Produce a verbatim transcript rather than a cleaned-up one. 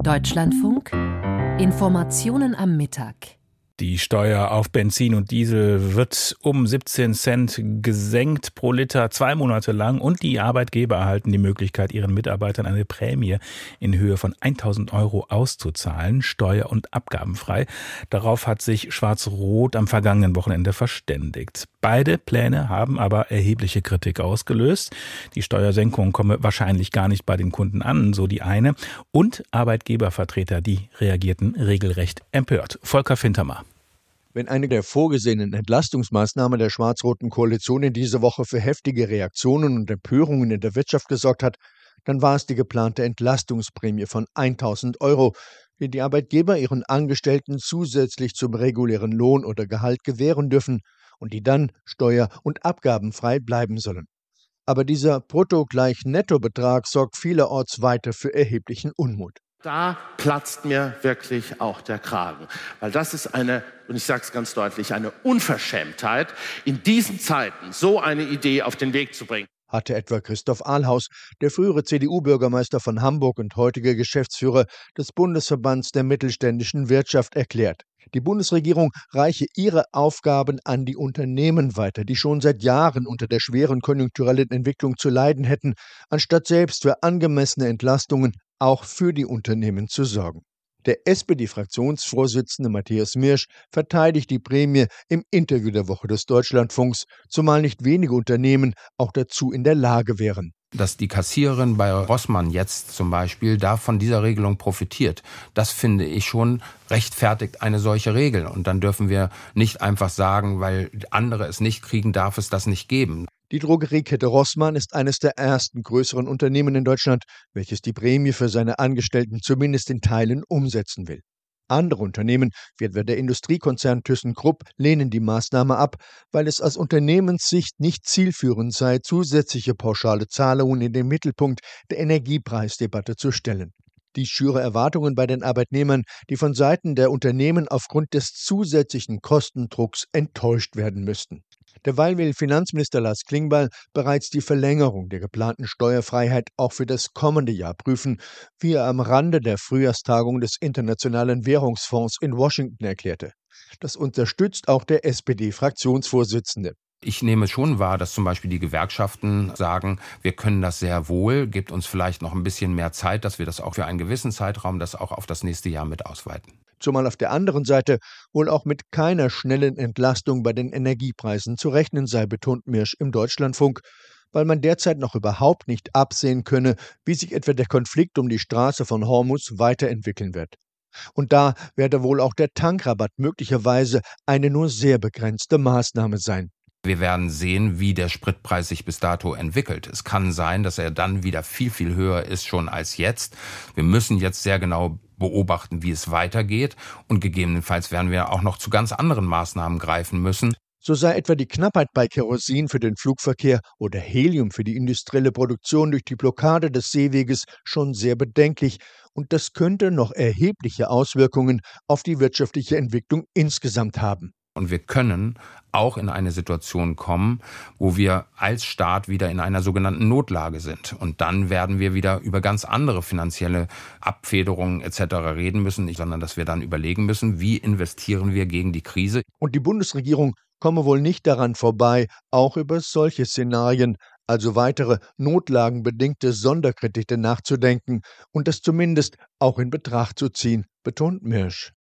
Deutschlandfunk Informationen am Mittag. Die Steuer auf Benzin und Diesel wird um siebzehn Cent gesenkt pro Liter zwei Monate lang und die Arbeitgeber erhalten die Möglichkeit, ihren Mitarbeitern eine Prämie in Höhe von tausend Euro auszuzahlen, steuer- und abgabenfrei. Darauf hat sich Schwarz-Rot am vergangenen Wochenende verständigt. Beide Pläne haben aber erhebliche Kritik ausgelöst. Die Steuersenkung komme wahrscheinlich gar nicht bei den Kunden an, so die eine. Und Arbeitgebervertreter, die reagierten regelrecht empört. Volker Fintermer. Wenn eine der vorgesehenen Entlastungsmaßnahmen der schwarz-roten Koalition in dieser Woche für heftige Reaktionen und Empörungen in der Wirtschaft gesorgt hat, dann war es die geplante Entlastungsprämie von tausend Euro, die die Arbeitgeber ihren Angestellten zusätzlich zum regulären Lohn oder Gehalt gewähren dürfen und die dann steuer- und abgabenfrei bleiben sollen. Aber dieser Brutto-gleich-Netto-Betrag sorgt vielerorts weiter für erheblichen Unmut. Da platzt mir wirklich auch der Kragen, weil das ist eine, und ich sage es ganz deutlich, eine Unverschämtheit, in diesen Zeiten so eine Idee auf den Weg zu bringen. Hatte etwa Christoph Ahlhaus, der frühere C D U-Bürgermeister von Hamburg und heutige Geschäftsführer des Bundesverbands der mittelständischen Wirtschaft, erklärt. Die Bundesregierung reiche ihre Aufgaben an die Unternehmen weiter, die schon seit Jahren unter der schweren konjunkturellen Entwicklung zu leiden hätten, anstatt selbst für angemessene Entlastungen auch für die Unternehmen zu sorgen. Der S P D-Fraktionsvorsitzende Matthias Mirsch verteidigt die Prämie im Interview der Woche des Deutschlandfunks, zumal nicht wenige Unternehmen auch dazu in der Lage wären. Dass die Kassiererin bei Rossmann jetzt zum Beispiel da von dieser Regelung profitiert, das finde ich schon rechtfertigt eine solche Regel. Und dann dürfen wir nicht einfach sagen, weil andere es nicht kriegen, darf es das nicht geben. Die Drogeriekette Rossmann ist eines der ersten größeren Unternehmen in Deutschland, welches die Prämie für seine Angestellten zumindest in Teilen umsetzen will. Andere Unternehmen, wie etwa der Industriekonzern ThyssenKrupp, lehnen die Maßnahme ab, weil es aus Unternehmenssicht nicht zielführend sei, zusätzliche pauschale Zahlungen in den Mittelpunkt der Energiepreisdebatte zu stellen. Dies schüre Erwartungen bei den Arbeitnehmern, die von Seiten der Unternehmen aufgrund des zusätzlichen Kostendrucks enttäuscht werden müssten. Derweil will Finanzminister Lars Klingbeil bereits die Verlängerung der geplanten Steuerfreiheit auch für das kommende Jahr prüfen, wie er am Rande der Frühjahrstagung des Internationalen Währungsfonds in Washington erklärte. Das unterstützt auch der S P D-Fraktionsvorsitzende. Ich nehme schon wahr, dass zum Beispiel die Gewerkschaften sagen, wir können das sehr wohl, gibt uns vielleicht noch ein bisschen mehr Zeit, dass wir das auch für einen gewissen Zeitraum, das auch auf das nächste Jahr mit ausweiten. Zumal auf der anderen Seite wohl auch mit keiner schnellen Entlastung bei den Energiepreisen zu rechnen sei, betont Mirsch im Deutschlandfunk, weil man derzeit noch überhaupt nicht absehen könne, wie sich etwa der Konflikt um die Straße von Hormuz weiterentwickeln wird. Und da werde wohl auch der Tankrabatt möglicherweise eine nur sehr begrenzte Maßnahme sein. Wir werden sehen, wie der Spritpreis sich bis dato entwickelt. Es kann sein, dass er dann wieder viel, viel höher ist schon als jetzt. Wir müssen jetzt sehr genau beobachten, wie es weitergeht. Und gegebenenfalls werden wir auch noch zu ganz anderen Maßnahmen greifen müssen. So sei etwa die Knappheit bei Kerosin für den Flugverkehr oder Helium für die industrielle Produktion durch die Blockade des Seeweges schon sehr bedenklich. Und das könnte noch erhebliche Auswirkungen auf die wirtschaftliche Entwicklung insgesamt haben. Und wir können auch in eine Situation kommen, wo wir als Staat wieder in einer sogenannten Notlage sind. Und dann werden wir wieder über ganz andere finanzielle Abfederungen et cetera reden müssen, sondern dass wir dann überlegen müssen, wie investieren wir gegen die Krise. Und die Bundesregierung komme wohl nicht daran vorbei, auch über solche Szenarien, also weitere notlagenbedingte Sonderkredite nachzudenken und das zumindest auch in Betracht zu ziehen, betont Mirsch.